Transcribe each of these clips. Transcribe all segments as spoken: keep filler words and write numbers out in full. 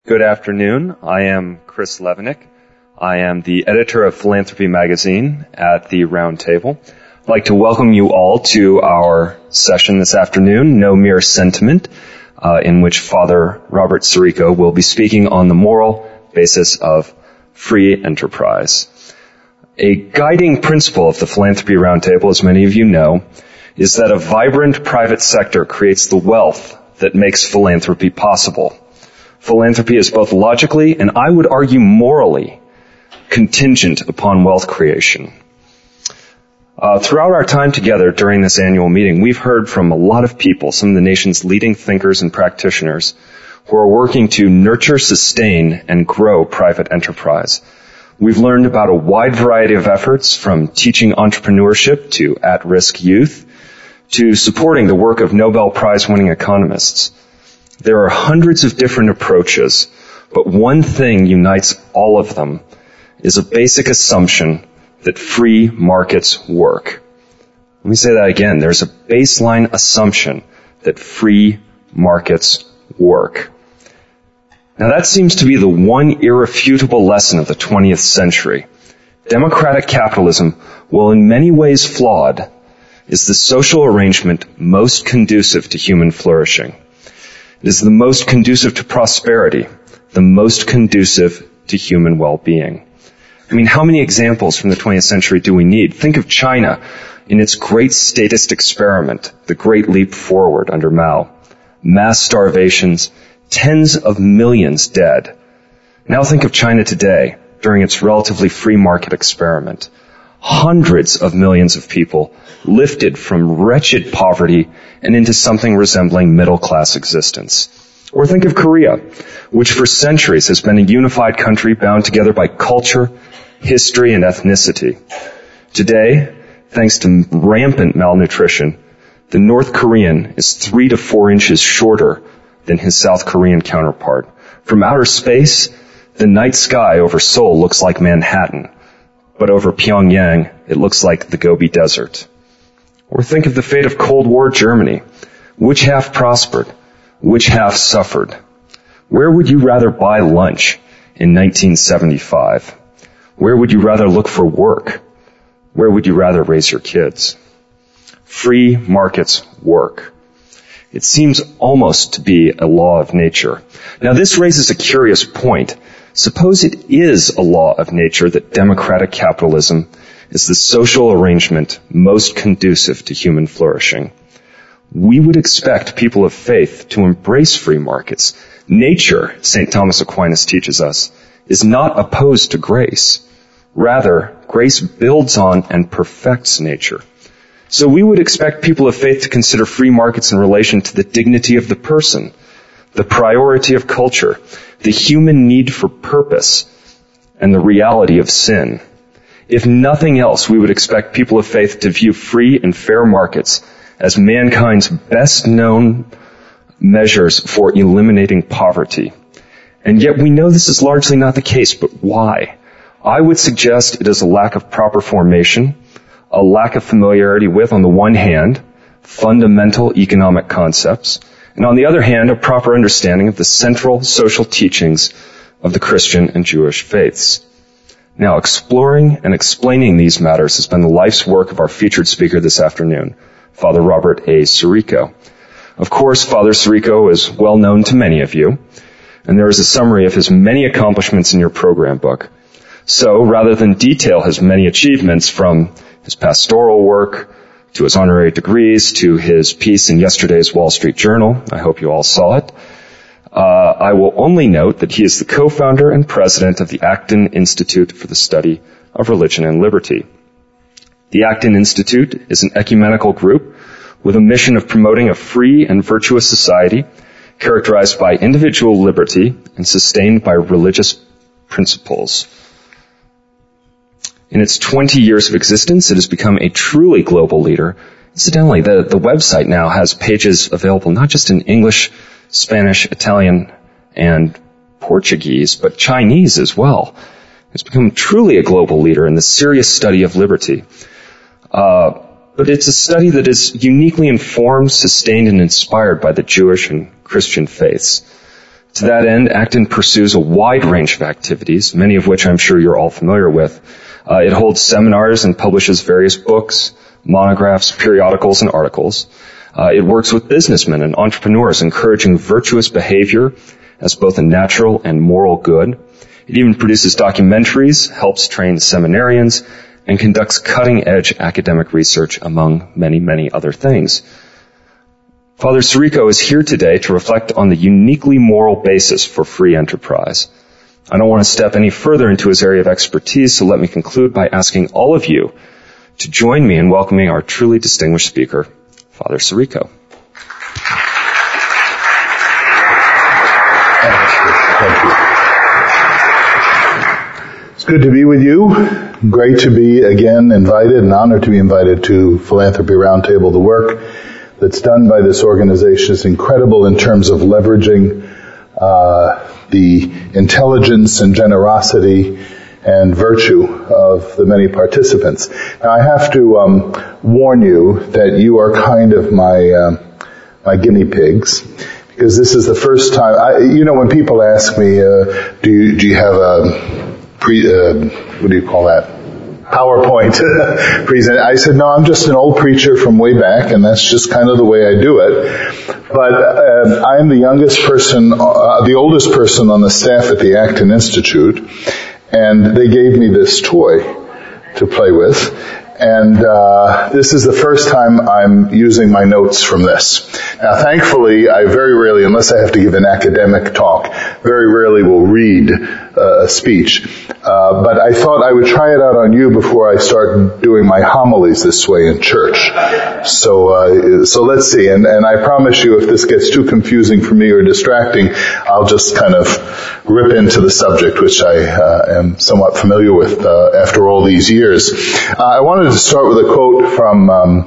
Good afternoon. I am Chris Levenick. I am the editor of Philanthropy Magazine at the Round Table. I'd like to welcome you all to our session this afternoon, No Mere Sentiment, uh, in which Father Robert Sirico will be speaking on the moral basis of free enterprise. A guiding principle of the Philanthropy Roundtable, as many of you know, is that a vibrant private sector creates the wealth that makes philanthropy possible. Philanthropy is both logically and I would argue morally contingent upon wealth creation. Uh, throughout our time together during this annual meeting, we've heard from a lot of people, some of the nation's leading thinkers and practitioners, who are working to nurture, sustain, and grow private enterprise. We've learned about a wide variety of efforts, from teaching entrepreneurship to at-risk youth, to supporting the work of Nobel Prize-winning economists. There are hundreds of different approaches, but one thing unites all of them is a basic assumption that free markets work. Let me say that again. There's a baseline assumption that free markets work. Now that seems to be the one irrefutable lesson of the twentieth century. Democratic capitalism, while in many ways flawed, is the social arrangement most conducive to human flourishing. It is the most conducive to prosperity, the most conducive to human well-being. I mean, how many examples from the twentieth century do we need? Think of China in its great statist experiment, the Great Leap Forward under Mao. Mass starvations, tens of millions dead. Now think of China today during its relatively free market experiment. Hundreds of millions of people lifted from wretched poverty and into something resembling middle-class existence. Or think of Korea, which for centuries has been a unified country bound together by culture, history, and ethnicity. Today, thanks to rampant malnutrition, the North Korean is three to four inches shorter than his South Korean counterpart. From outer space, the night sky over Seoul looks like Manhattan, but over Pyongyang, it looks like the Gobi Desert. Or think of the fate of Cold War Germany. Which half prospered? Which half suffered? Where would you rather buy lunch in nineteen seventy-five? Where would you rather look for work? Where would you rather raise your kids? Free markets work. It seems almost to be a law of nature. Now this raises a curious point. Suppose it is a law of nature that democratic capitalism is the social arrangement most conducive to human flourishing. We would expect people of faith to embrace free markets. Nature, Saint Thomas Aquinas teaches us, is not opposed to grace. Rather, grace builds on and perfects nature. So we would expect people of faith to consider free markets in relation to the dignity of the person, the priority of culture, the human need for purpose, and the reality of sin. If nothing else, we would expect people of faith to view free and fair markets as mankind's best known measures for eliminating poverty. And yet we know this is largely not the case, but why? I would suggest it is a lack of proper formation, a lack of familiarity with, on the one hand, fundamental economic concepts, and on the other hand, a proper understanding of the central social teachings of the Christian and Jewish faiths. Now, exploring and explaining these matters has been the life's work of our featured speaker this afternoon, Father Robert A. Sirico. Of course, Father Sirico is well known to many of you, and there is a summary of his many accomplishments in your program book. So, rather than detail his many achievements, from his pastoral work to his honorary degrees, to his piece in yesterday's Wall Street Journal, I hope you all saw it, uh, I will only note that he is the co-founder and president of the Acton Institute for the Study of Religion and Liberty. The Acton Institute is an ecumenical group with a mission of promoting a free and virtuous society characterized by individual liberty and sustained by religious principles. In its twenty years of existence, it has become a truly global leader. Incidentally, the, the website now has pages available not just in English, Spanish, Italian, and Portuguese, but Chinese as well. It's become truly a global leader in the serious study of liberty. Uh, but it's a study that is uniquely informed, sustained, and inspired by the Jewish and Christian faiths. To that end, Acton pursues a wide range of activities, many of which I'm sure you're all familiar with. Uh, it holds seminars and publishes various books, monographs, periodicals, and articles. Uh, it works with businessmen and entrepreneurs, encouraging virtuous behavior as both a natural and moral good. It even produces documentaries, helps train seminarians, and conducts cutting-edge academic research, among many, many other things. Father Sirico is here today to reflect on the uniquely moral basis for free enterprise. I don't want to step any further into his area of expertise, so let me conclude by asking all of you to join me in welcoming our truly distinguished speaker, Father Sirico. Thank you. It's good to be with you. Great to be again invited, an honor to be invited to Philanthropy Roundtable. The work that's done by this organization is incredible in terms of leveraging uh, the intelligence and generosity and virtue of the many participants. Now, I have to um, warn you that you are kind of my uh, my guinea pigs, because this is the first time. I, you know, when people ask me, uh, "Do you do you have a pre? Uh, what do you call that? PowerPoint present?" I said, "No, I'm just an old preacher from way back, and that's just kind of the way I do it." But uh, I'm the youngest person, uh, the oldest person on the staff at the Acton Institute, and they gave me this toy to play with. And uh this is the first time I'm using my notes from this. Now, thankfully, I very rarely, unless I have to give an academic talk, very rarely will read uh, a speech. Uh but I thought I would try it out on you before I start doing my homilies this way in church. So uh so let's see. And, and I promise you, if this gets too confusing for me or distracting, I'll just kind of rip into the subject, which I uh, am somewhat familiar with uh, after all these years. Uh, I wanted to start with a quote from um,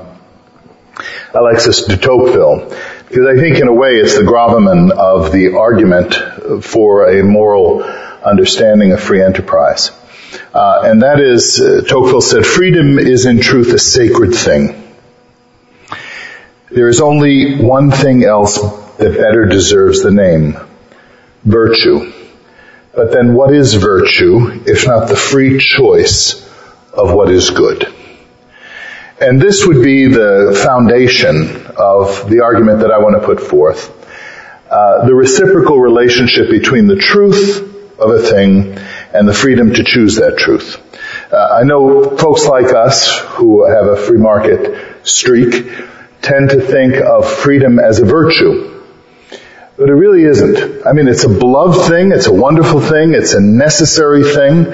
Alexis de Tocqueville, because I think in a way it's the gravamen of the argument for a moral understanding of free enterprise. Uh, and that is, uh, Tocqueville said, "Freedom is in truth a sacred thing. There is only one thing else that better deserves the name, virtue. But then what is virtue, if not the free choice of what is good?" And this would be the foundation of the argument that I want to put forth. Uh, the reciprocal relationship between the truth of a thing and the freedom to choose that truth. Uh, I know folks like us who have a free market streak tend to think of freedom as a virtue. But it really isn't. I mean, it's a beloved thing, it's a wonderful thing, it's a necessary thing,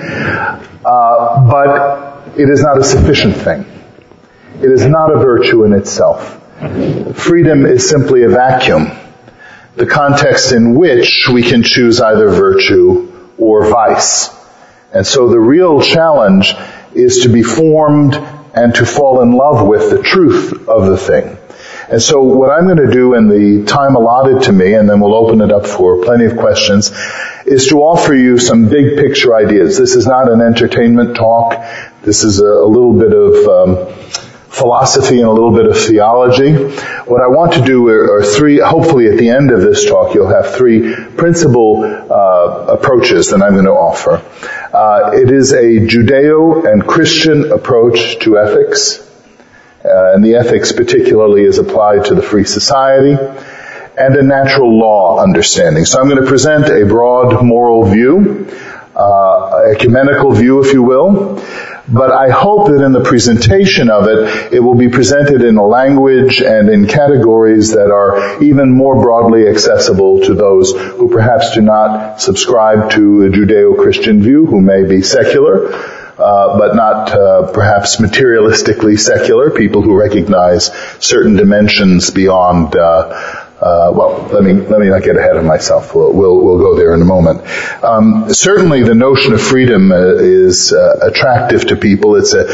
uh, but it is not a sufficient thing. It is not a virtue in itself. Freedom is simply a vacuum, the context in which we can choose either virtue or vice. And so the real challenge is to be formed and to fall in love with the truth of the thing. And so what I'm going to do in the time allotted to me, and then we'll open it up for plenty of questions, is to offer you some big picture ideas. This is not an entertainment talk. This is a, a little bit of um, philosophy and a little bit of theology. What I want to do are, are three, hopefully at the end of this talk you'll have three principal uh, approaches that I'm going to offer. Uh, it is a Judeo and Christian approach to ethics. Uh, and the ethics particularly is applied to the free society, and a natural law understanding. So I'm going to present a broad moral view, uh, ecumenical view, if you will, but I hope that in the presentation of it, it will be presented in a language and in categories that are even more broadly accessible to those who perhaps do not subscribe to a Judeo-Christian view, who may be secular, Uh, but not uh, perhaps materialistically secular, people who recognize certain dimensions beyond. Uh, uh, well, let me let me not get ahead of myself. We'll we'll, we'll go there in a moment. Um, certainly, the notion of freedom uh, is uh, attractive to people. It's a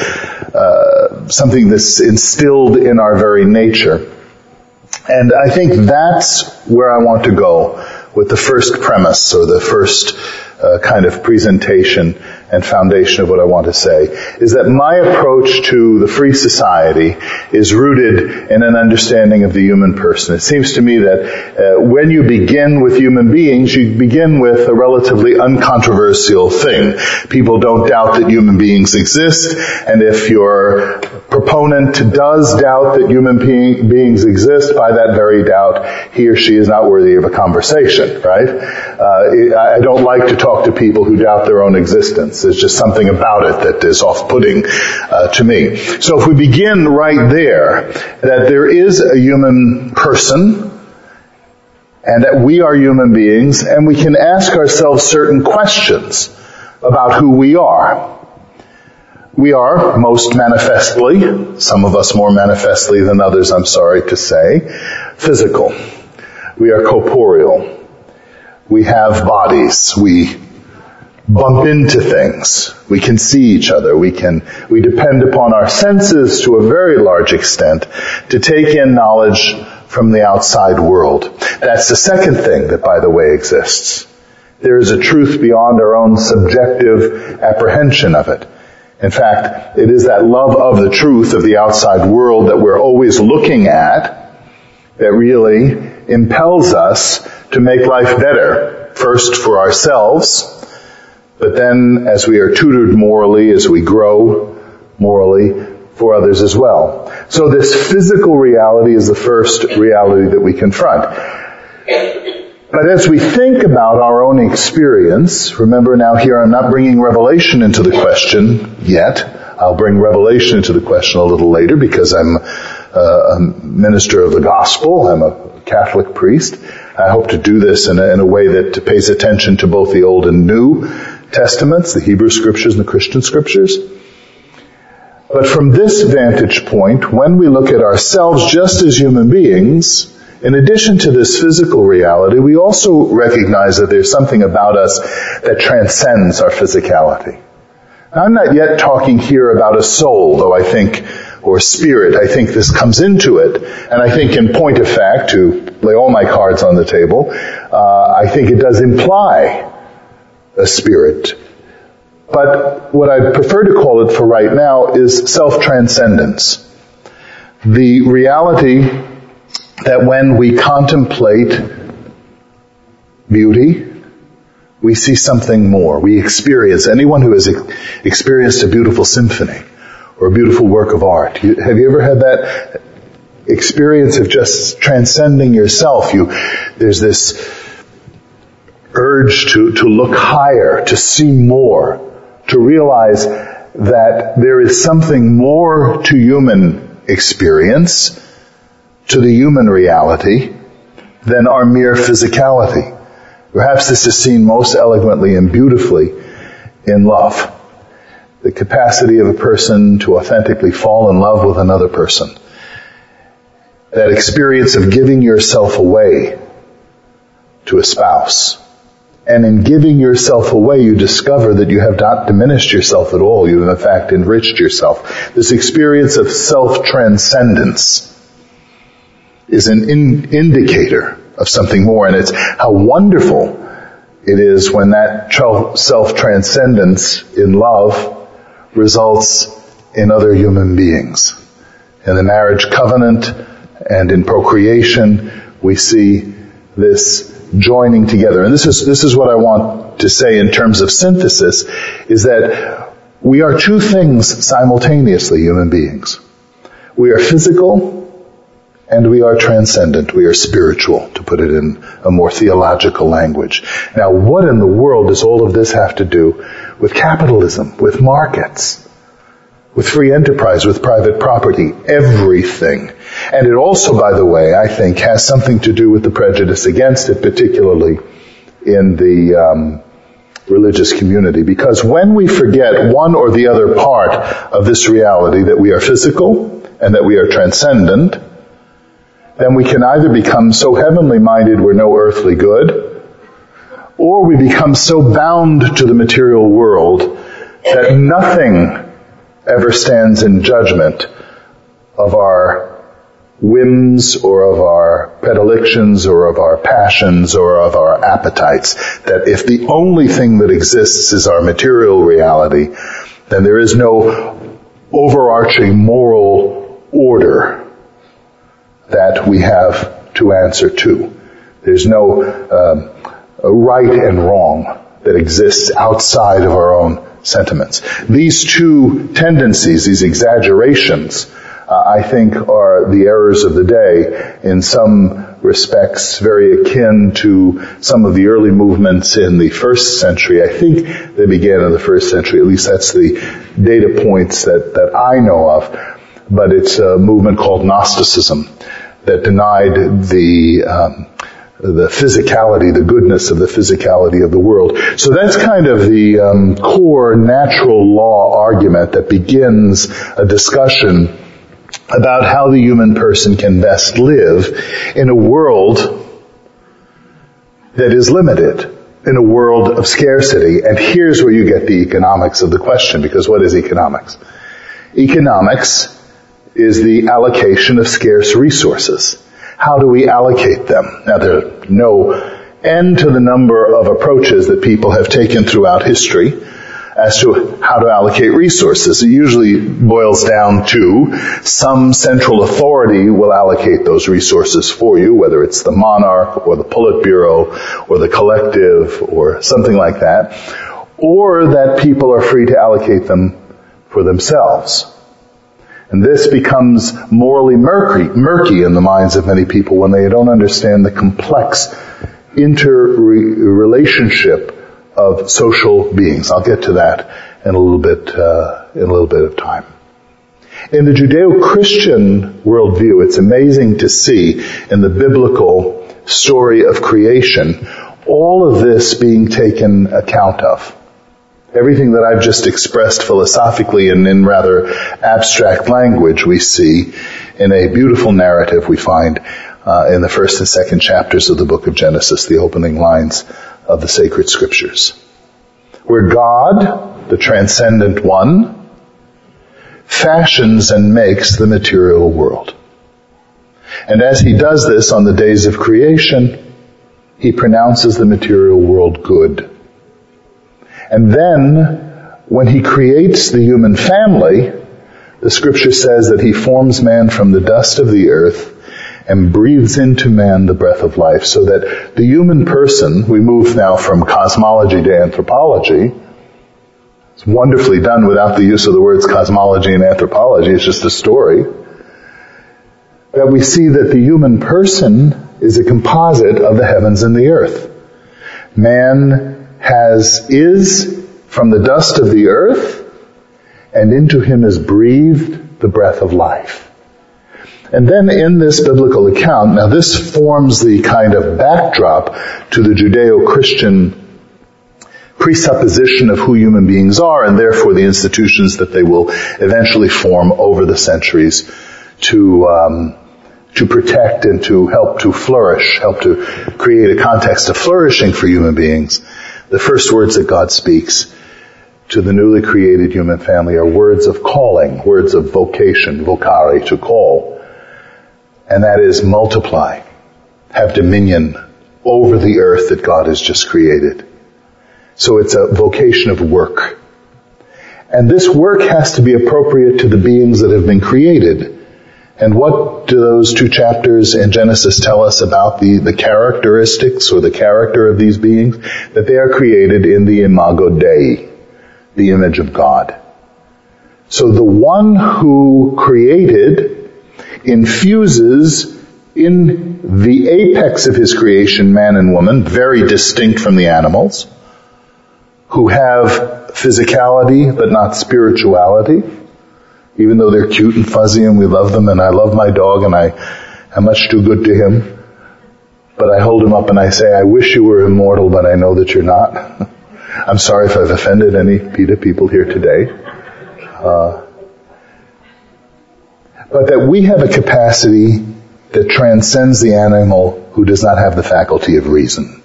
uh, something that's instilled in our very nature, and I think that's where I want to go with the first premise, or the first uh, kind of presentation and foundation of what I want to say, is that my approach to the free society is rooted in an understanding of the human person. It seems to me that uh, when you begin with human beings, you begin with a relatively uncontroversial thing. People don't doubt that human beings exist, and if your proponent does doubt that human be- beings exist, by that very doubt, he or she is not worthy of a conversation, right? Uh, I don't like to talk to people who doubt their own existence. There's just something about it that is off-putting uh, to me. So if we begin right there, that there is a human person, and that we are human beings, and we can ask ourselves certain questions about who we are. We are most manifestly, some of us more manifestly than others, I'm sorry to say, physical. We are corporeal. We have bodies. We bump into things. We can see each other. We can, we depend upon our senses to a very large extent to take in knowledge from the outside world. That's the second thing that, by the way, exists. There is a truth beyond our own subjective apprehension of it. In fact, it is that love of the truth of the outside world that we're always looking at that really impels us to make life better, first for ourselves, but then as we are tutored morally, as we grow morally, for others as well. So this physical reality is the first reality that we confront. But as we think about our own experience, remember now here I'm not bringing revelation into the question yet. I'll bring revelation into the question a little later because I'm uh, a minister of the gospel. I'm a Catholic priest. I hope to do this in a, in a way that pays attention to both the Old and New Testaments, the Hebrew Scriptures and the Christian Scriptures. But from this vantage point, when we look at ourselves just as human beings, in addition to this physical reality, we also recognize that there's something about us that transcends our physicality. Now, I'm not yet talking here about a soul, though I think, or spirit. I think this comes into it. And I think in point of fact, to lay all my cards on the table, uh, I think it does imply a spirit. But what I'd prefer to call it for right now is self-transcendence. The reality that when we contemplate beauty, we see something more. We experience, anyone who has experienced a beautiful symphony or a beautiful work of art, you, have you ever had that experience of just transcending yourself? You, there's this urge to, to look higher, to see more, to realize that there is something more to human experience, to the human reality, than our mere physicality. Perhaps this is seen most eloquently and beautifully in love. The capacity of a person to authentically fall in love with another person. That experience of giving yourself away to a spouse. And in giving yourself away, you discover that you have not diminished yourself at all. You have in fact enriched yourself. This experience of self-transcendence is an in- indicator of something more. And it's how wonderful it is when that self-transcendence in love results in other human beings. In the marriage covenant and in procreation, we see this joining together. And this is, this is what I want to say in terms of synthesis, is that we are two things simultaneously, human beings. We are physical and we are transcendent. We are spiritual, to put it in a more theological language. Now, what in the world does all of this have to do with capitalism, with markets, with free enterprise, with private property? Everything. And it also, by the way, I think, has something to do with the prejudice against it, particularly in the um, religious community. Because when we forget one or the other part of this reality, that we are physical and that we are transcendent, then we can either become so heavenly minded we're no earthly good, or we become so bound to the material world that nothing ever stands in judgment of our whims or of our predilections or of our passions or of our appetites. That if the only thing that exists is our material reality, then there is no overarching moral order that we have to answer to. There's no um, right and wrong that exists outside of our own sentiments. These two tendencies, these exaggerations, uh, I think are the errors of the day, in some respects very akin to some of the early movements in the first century. I think they began in the first century, at least that's the data points that, that I know of, but it's a movement called Gnosticism that denied the um, the physicality, the goodness of the physicality of the world. So that's kind of the um, core natural law argument that begins a discussion about how the human person can best live in a world that is limited, in a world of scarcity. And here's where you get the economics of the question, because what is economics? Economics is the allocation of scarce resources. How do we allocate them? Now, there's no end to the number of approaches that people have taken throughout history as to how to allocate resources. It usually boils down to some central authority will allocate those resources for you, whether it's the monarch or the Politburo or the collective or something like that, or that people are free to allocate them for themselves. And this becomes morally murky, murky in the minds of many people when they don't understand the complex interrelationship of social beings. I'll get to that in a little bit, uh, in a little bit of time. In the Judeo-Christian worldview, it's amazing to see in the biblical story of creation all of this being taken account of. Everything that I've just expressed philosophically and in rather abstract language we see in a beautiful narrative we find uh, in the first and second chapters of the book of Genesis, the opening lines of the sacred scriptures, where God, the transcendent one, fashions and makes the material world. And as he does this on the days of creation, he pronounces the material world good. And then, when he creates the human family, the scripture says that he forms man from the dust of the earth and breathes into man the breath of life, so that the human person, we move now from cosmology to anthropology. It's wonderfully done without the use of the words cosmology and anthropology. It's just a story. That we see that the human person is a composite of the heavens and the earth. Man has, is from the dust of the earth, and into him is breathed the breath of life. And then in this biblical account, now this forms the kind of backdrop to the Judeo-Christian presupposition of who human beings are, and therefore the institutions that they will eventually form over the centuries to um, to protect and to help to flourish, help to create a context of flourishing for human beings. The first words that God speaks to the newly created human family are words of calling, words of vocation, vocare, to call. And that is multiply, have dominion over the earth that God has just created. So it's a vocation of work. And this work has to be appropriate to the beings that have been created. And what do those two chapters in Genesis tell us about the, the characteristics or the character of these beings? That they are created in the imago Dei, the image of God. So the one who created infuses in the apex of his creation, man and woman, very distinct from the animals, who have physicality but not spirituality. Even though they're cute and fuzzy and we love them, and I love my dog and I am much too good to him, but I hold him up and I say, I wish you were immortal, but I know that you're not. I'm sorry if I've offended any PETA people here today. Uh, but that we have a capacity that transcends the animal who does not have the faculty of reason.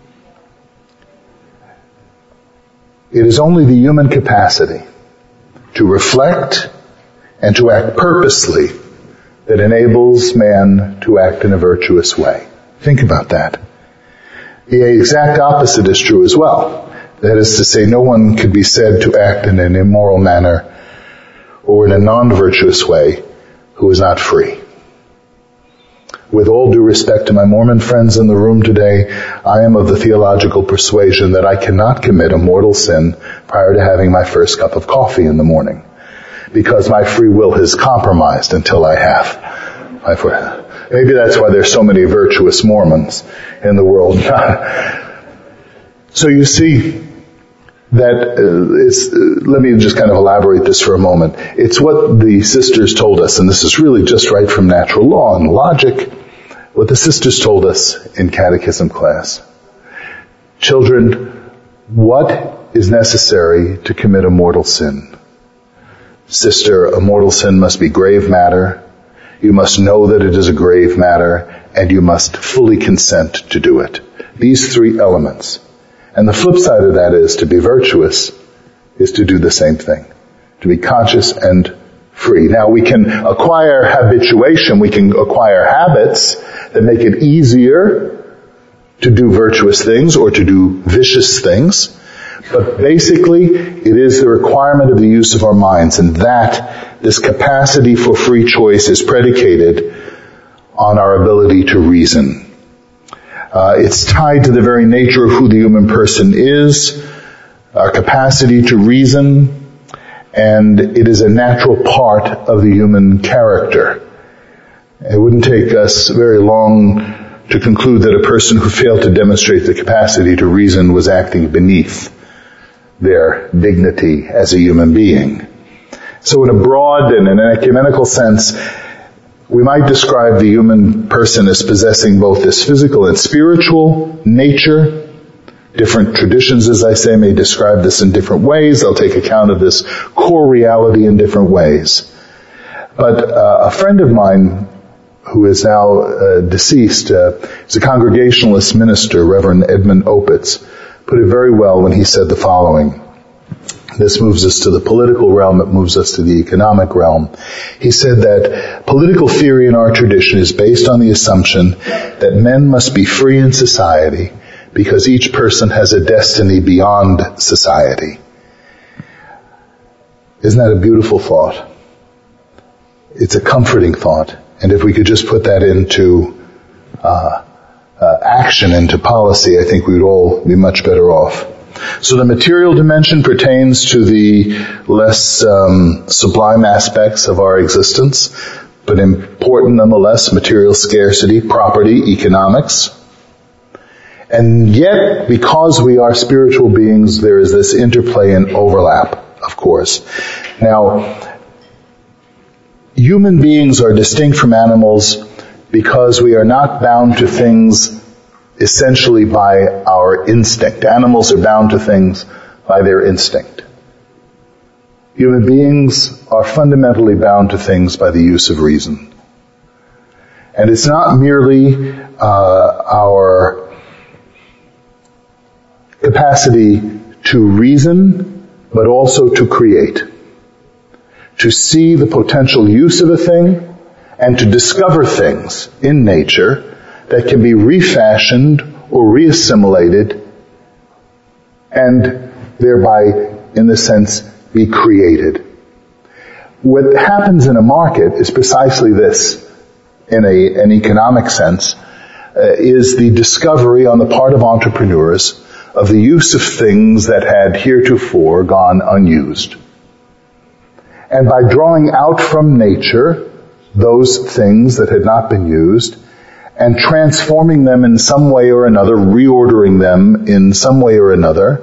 It is only the human capacity to reflect and to act purposely that enables man to act in a virtuous way. Think about that. The exact opposite is true as well. That is to say, no one could be said to act in an immoral manner or in a non-virtuous way who is not free. With all due respect to my Mormon friends in the room today, I am of the theological persuasion that I cannot commit a mortal sin prior to having my first cup of coffee in the morning, because my free will is compromised until I have my first. Maybe that's why there's so many virtuous Mormons in the world. So you see that uh, it's, uh, let me just kind of elaborate this for a moment. It's what the sisters told us, and this is really just right from natural law and logic, what the sisters told us in catechism class. Children, what is necessary to commit a mortal sin? Sister, a mortal sin must be grave matter. You must know that it is a grave matter, and you must fully consent to do it. These three elements. And the flip side of that is to be virtuous is to do the same thing. To be conscious and free. Now we can acquire habituation, we can acquire habits that make it easier to do virtuous things or to do vicious things. But basically, it is the requirement of the use of our minds, and that, this capacity for free choice is predicated on our ability to reason. Uh, it's tied to the very nature of who the human person is, our capacity to reason, and it is a natural part of the human character. It wouldn't take us very long to conclude that a person who failed to demonstrate the capacity to reason was acting beneath their dignity as a human being. So in a broad and in an ecumenical sense, we might describe the human person as possessing both this physical and spiritual nature. Different traditions, as I say, may describe this in different ways. They'll take account of this core reality in different ways. But uh, a friend of mine who is now uh, deceased uh, is a Congregationalist minister, Reverend Edmund Opitz, put it very well when he said the following. This moves us to the political realm, it moves us to the economic realm. He said that political theory in our tradition is based on the assumption that men must be free in society because each person has a destiny beyond society. Isn't that a beautiful thought? It's a comforting thought. And if we could just put that into uh, uh, action, into policy, I think we would all be much better off. So the material dimension pertains to the less um, sublime aspects of our existence, but important nonetheless, material scarcity, property, economics. And yet, because we are spiritual beings, there is this interplay and overlap, of course. Now, human beings are distinct from animals because we are not bound to things essentially by our instinct. Animals are bound to things by their instinct. Human beings are fundamentally bound to things by the use of reason. And it's not merely uh, our capacity to reason, but also to create. To see the potential use of a thing and to discover things in nature that can be refashioned or reassimilated and thereby, in this sense, be created. What happens in a market is precisely this, in a, an economic sense, uh, is the discovery on the part of entrepreneurs of the use of things that had heretofore gone unused. And by drawing out from nature those things that had not been used, and transforming them in some way or another, reordering them in some way or another,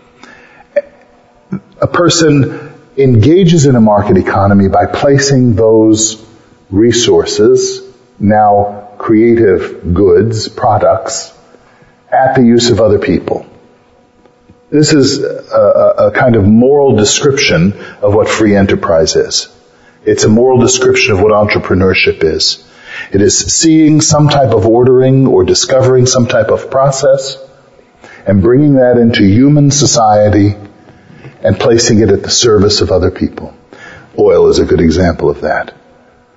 a person engages in a market economy by placing those resources, now creative goods, products, at the use of other people. This is a, a kind of moral description of what free enterprise is. It's a moral description of what entrepreneurship is. It is seeing some type of ordering or discovering some type of process and bringing that into human society and placing it at the service of other people. Oil is a good example of that.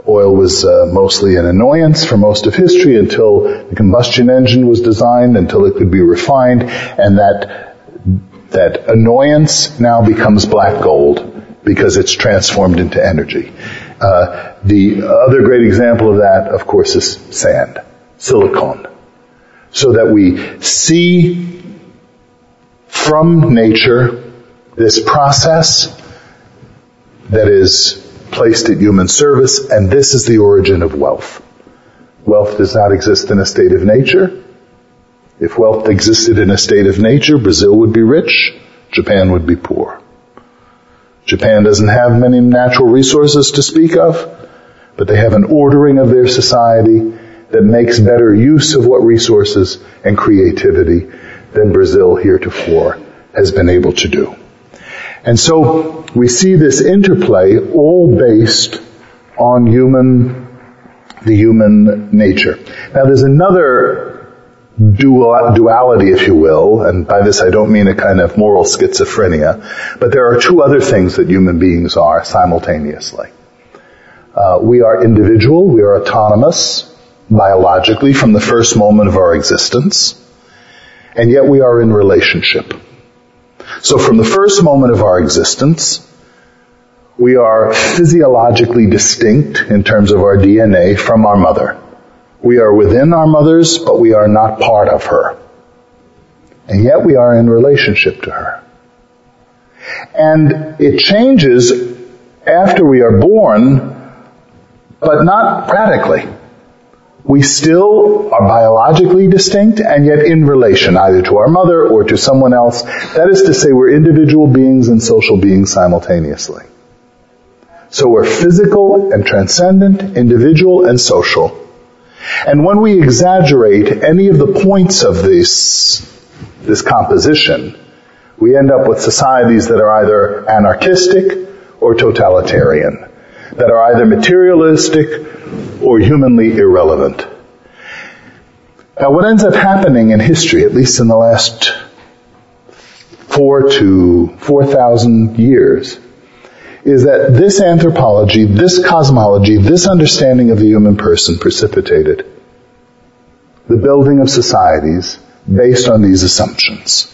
Oil was uh, mostly an annoyance for most of history until the combustion engine was designed, until it could be refined, and that that annoyance now becomes black gold because it's transformed into energy. Uh, the other great example of that, of course, is sand, silicon. So that we see from nature this process that is placed at human service, and this is the origin of wealth. Wealth does not exist in a state of nature. If wealth existed in a state of nature, Brazil would be rich, Japan would be poor. Japan doesn't have many natural resources to speak of, but they have an ordering of their society that makes better use of what resources and creativity than Brazil heretofore has been able to do. And so we see this interplay all based on human, the human nature. Now there's another dual, duality, if you will, and by this I don't mean a kind of moral schizophrenia, but there are two other things that human beings are simultaneously. Uh, we are individual, we are autonomous, biologically from the first moment of our existence, and yet we are in relationship. So from the first moment of our existence, we are physiologically distinct in terms of our D N A from our mother. We are within our mothers, but we are not part of her. And yet we are in relationship to her. And it changes after we are born, but not radically. We still are biologically distinct and yet in relation either to our mother or to someone else. That is to say, we're individual beings and social beings simultaneously. So we're physical and transcendent, individual and social. And when we exaggerate any of the points of this, this composition, we end up with societies that are either anarchistic or totalitarian, that are either materialistic or humanly irrelevant. Now what ends up happening in history, at least in the last four to four thousand years, is that this anthropology, this cosmology, this understanding of the human person precipitated the building of societies based on these assumptions.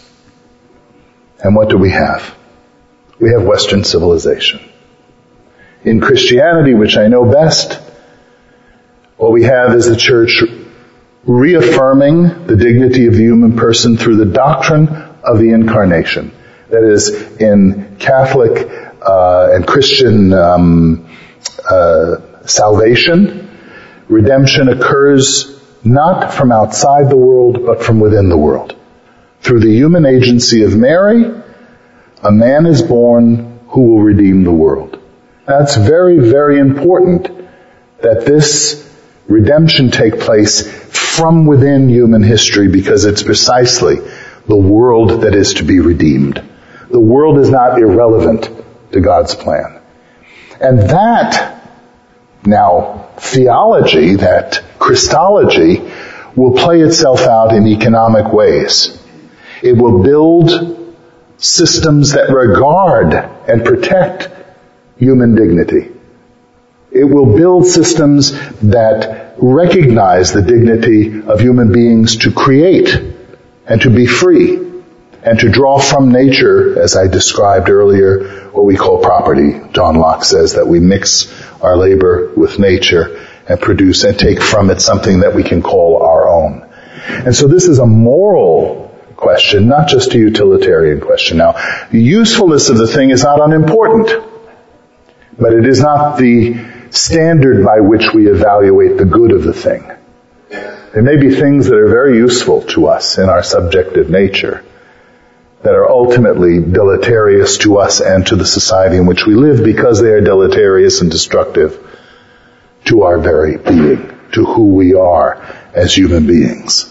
And what do we have? We have Western civilization. In Christianity, which I know best, what we have is the church reaffirming the dignity of the human person through the doctrine of the incarnation. That is, in Catholic uh, and Christian um, uh, salvation, redemption occurs not from outside the world, but from within the world. Through the human agency of Mary, a man is born who will redeem the world. That's very, very important that this redemption take place from within human history, because it's precisely the world that is to be redeemed. The world is not irrelevant to God's plan. And that, now, theology, that Christology, will play itself out in economic ways. It will build systems that regard and protect human dignity. It will build systems that recognize the dignity of human beings to create and to be free and to draw from nature, as I described earlier, what we call property. John Locke says that we mix our labor with nature and produce and take from it something that we can call our own. And so this is a moral question, not just a utilitarian question. Now, the usefulness of the thing is not unimportant, but it is not the standard by which we evaluate the good of the thing. There may be things that are very useful to us in our subjective nature that are ultimately deleterious to us and to the society in which we live, because they are deleterious and destructive to our very being, to who we are as human beings.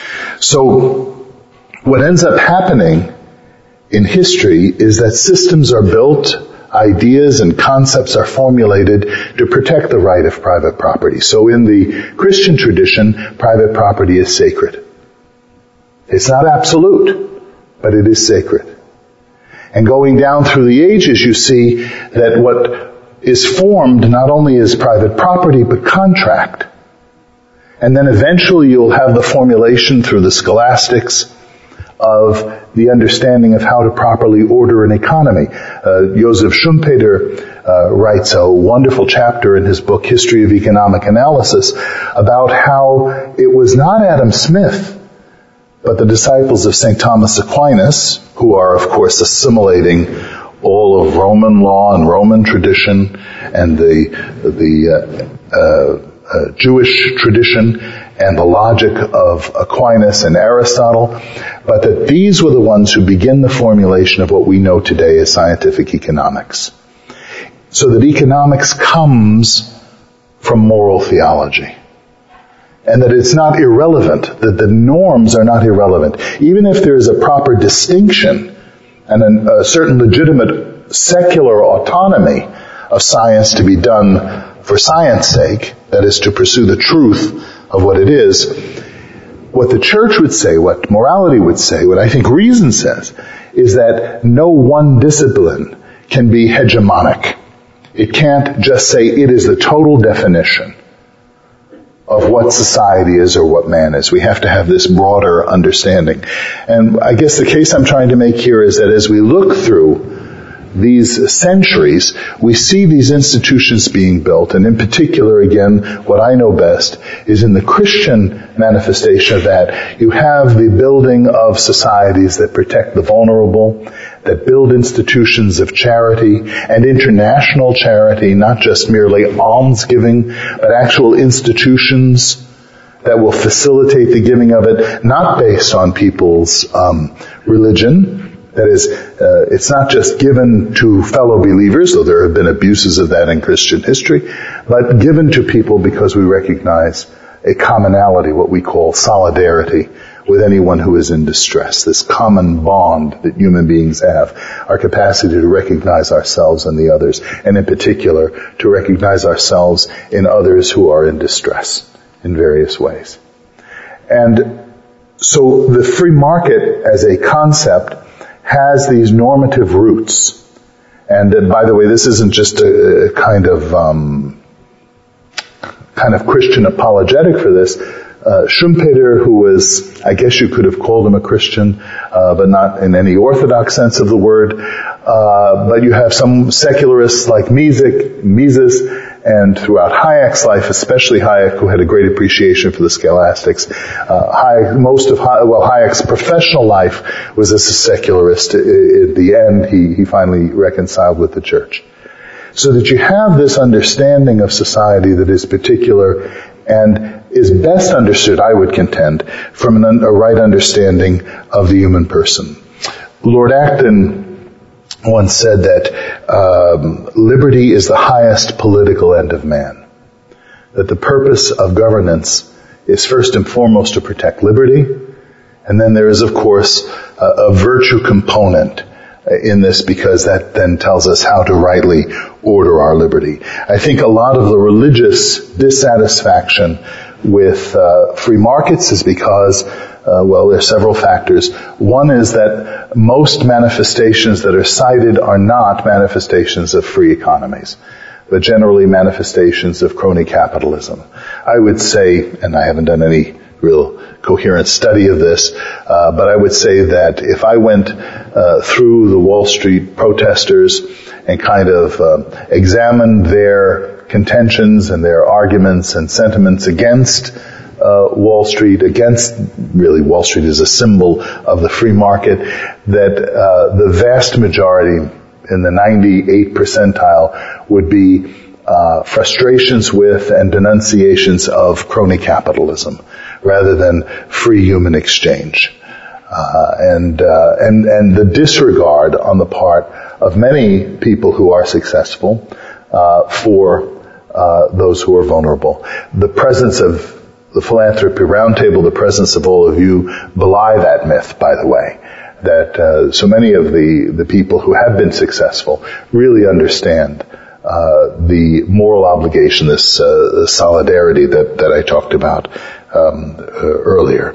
So what ends up happening in history is that systems are built, ideas and concepts are formulated to protect the right of private property. So in the Christian tradition, private property is sacred. It's not absolute, but it is sacred. And going down through the ages, you see that what is formed not only as private property, but contract. And then eventually you'll have the formulation through the scholastics of the understanding of how to properly order an economy. Uh, Joseph Schumpeter uh, writes a wonderful chapter in his book, History of Economic Analysis, about how it was not Adam Smith, but the disciples of Saint Thomas Aquinas, who are, of course, assimilating all of Roman law and Roman tradition and the the uh, uh, uh, Jewish tradition and the logic of Aquinas and Aristotle, but that these were the ones who begin the formulation of what we know today as scientific economics. So that economics comes from moral theology. And that it's not irrelevant, that the norms are not irrelevant. Even if there is a proper distinction and a certain legitimate secular autonomy of science to be done for science sake, that is to pursue the truth of what it is, what the church would say, what morality would say, what I think reason says, is that no one discipline can be hegemonic. It can't just say it is the total definition of what society is or what man is. We have to have this broader understanding. And I guess the case I'm trying to make here is that as we look through these centuries, we see these institutions being built, and in particular, again, what I know best is in the Christian manifestation of that, you have the building of societies that protect the vulnerable, that build institutions of charity and international charity, not just merely almsgiving, but actual institutions that will facilitate the giving of it, not based on people's um, religion. That is, uh, it's not just given to fellow believers, though there have been abuses of that in Christian history, but given to people because we recognize a commonality, what we call solidarity, with anyone who is in distress, this common bond that human beings have, our capacity to recognize ourselves in the others, and in particular, to recognize ourselves in others who are in distress in various ways. And so the free market as a concept has these normative roots. And uh, by the way, this isn't just a, a kind of um, kind of Christian apologetic for this. Uh, Schumpeter, who was, I guess you could have called him a Christian, uh, but not in any orthodox sense of the word. Uh, but you have some secularists like Mises, Mises, and throughout Hayek's life, especially Hayek, who had a great appreciation for the scholastics. Uh, Hayek, most of Hayek, well, Hayek's professional life was as a secularist. At the end, he, he finally reconciled with the church. So that you have this understanding of society that is particular and is best understood, I would contend, from an, a right understanding of the human person. Lord Acton once said that um, liberty is the highest political end of man. That the purpose of governance is first and foremost to protect liberty, and then there is, of course, a, a virtue component in this, because that then tells us how to rightly order our liberty. I think a lot of the religious dissatisfaction with uh, free markets is because, uh, well, there are several factors. One is that most manifestations that are cited are not manifestations of free economies, but generally manifestations of crony capitalism. I would say, and I haven't done any real coherent study of this, uh, but I would say that if I went uh, through the Wall Street protesters and kind of uh, examined their contentions and their arguments and sentiments against uh, Wall Street, against, really Wall Street is a symbol of the free market, that uh, the vast majority, in the ninety-eight percentile, would be uh, frustrations with and denunciations of crony capitalism, rather than free human exchange. Uh, and, uh, and, and the disregard on the part of many people who are successful, uh, for, uh, those who are vulnerable. The presence of the Philanthropy Roundtable, the presence of all of you, belie that myth, by the way. That, uh, so many of the, the people who have been successful really understand Uh, the moral obligation, this uh, solidarity that, that I talked about um, uh, earlier.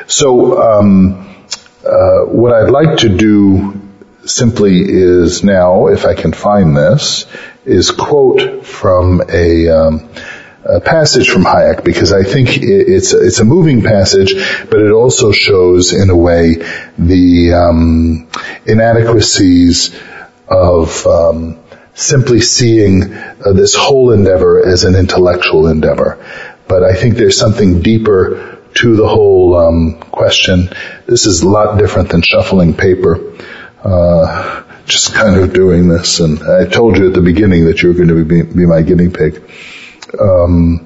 So um, uh, what I'd like to do simply is now, if I can find this, is quote from a, um, a passage from Hayek, because I think it's it's a moving passage, but it also shows in a way the um, inadequacies of um, simply seeing uh, this whole endeavor as an intellectual endeavor. But I think there's something deeper to the whole um, question. This is a lot different than shuffling paper. Uh, just kind of doing this, and I told you at the beginning that you were going to be, be my guinea pig. Um,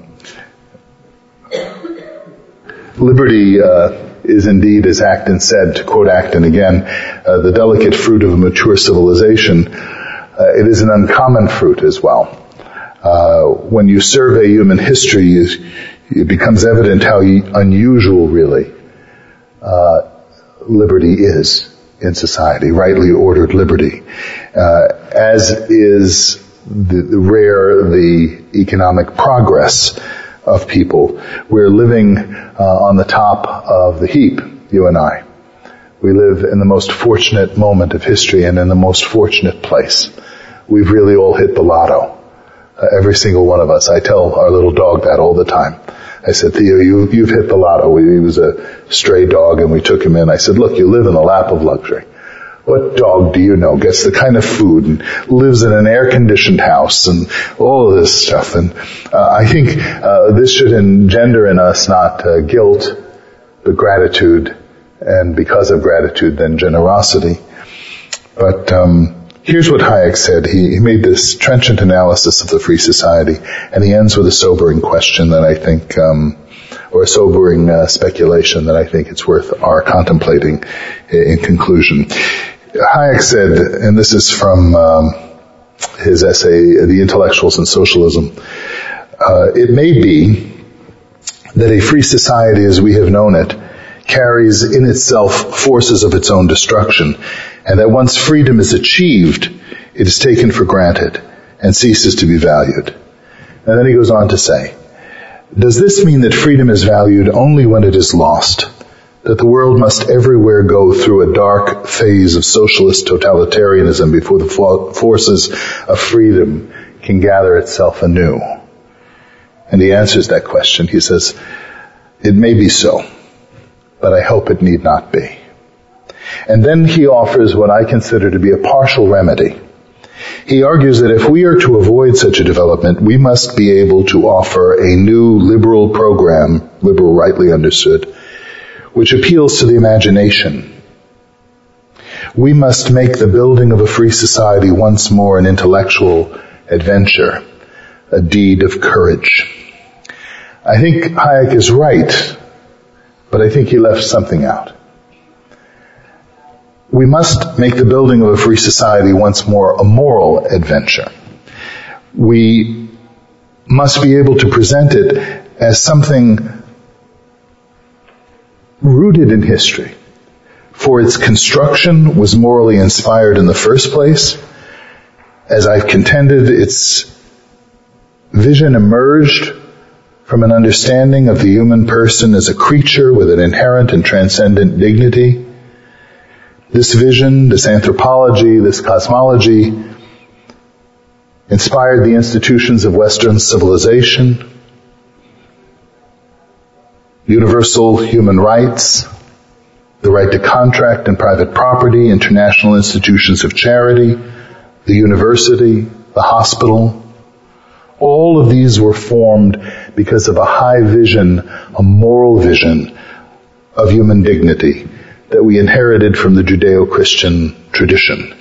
liberty uh, is indeed, as Acton said, to quote Acton again, uh, the delicate fruit of a mature civilization. Uh, it is an uncommon fruit as well. Uh, when you survey human history, it becomes evident how unusual, really, uh, liberty is in society, rightly ordered liberty, uh, as is the, the rare the economic progress of people. We're living uh, on the top of the heap, you and I. We live in the most fortunate moment of history and in the most fortunate place. We've really all hit the lotto, uh, every single one of us. I tell our little dog that all the time. I said, Theo, you, you've hit the lotto. He was a stray dog, and we took him in. I said, look, you live in the lap of luxury. What dog do you know gets the kind of food and lives in an air-conditioned house and all of this stuff? And uh, I think uh, this should engender in us not uh, guilt, but gratitude, and because of gratitude, then generosity. But um, here's what Hayek said. He, he made this trenchant analysis of the free society, and he ends with a sobering question that I think, um, or a sobering uh, speculation that I think it's worth our contemplating in conclusion. Hayek said, and this is from um, his essay, The Intellectuals and Socialism, uh, it may be that a free society as we have known it carries in itself forces of its own destruction, and that once freedom is achieved, it is taken for granted and ceases to be valued. And then he goes on to say, does this mean that freedom is valued only when it is lost? That the world must everywhere go through a dark phase of socialist totalitarianism before the forces of freedom can gather itself anew? And he answers that question. He says, it may be so, but I hope it need not be. And then he offers what I consider to be a partial remedy. He argues that if we are to avoid such a development, we must be able to offer a new liberal program, liberal rightly understood, which appeals to the imagination. We must make the building of a free society once more an intellectual adventure, a deed of courage. I think Hayek is right, but I think he left something out. We must make the building of a free society once more a moral adventure. We must be able to present it as something rooted in history, for its construction was morally inspired in the first place. As I've contended, its vision emerged from an understanding of the human person as a creature with an inherent and transcendent dignity. This vision, this anthropology, this cosmology inspired the institutions of Western civilization, universal human rights, the right to contract and private property, international institutions of charity, the university, the hospital. All of these were formed because of a high vision, a moral vision of human dignity that we inherited from the Judeo-Christian tradition.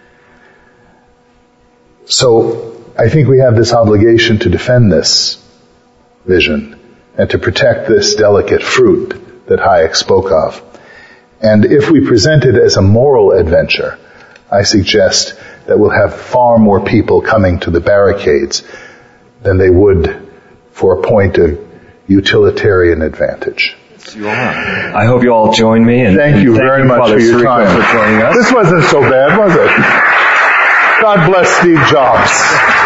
So I think we have this obligation to defend this vision and to protect this delicate fruit that Hayek spoke of. And if we present it as a moral adventure, I suggest that we'll have far more people coming to the barricades than they would for a point of utilitarian advantage. You all. I hope you all join me. And thank you and very thank much Father for your Sirico time. for joining us. This wasn't so bad, was it? God bless Steve Jobs.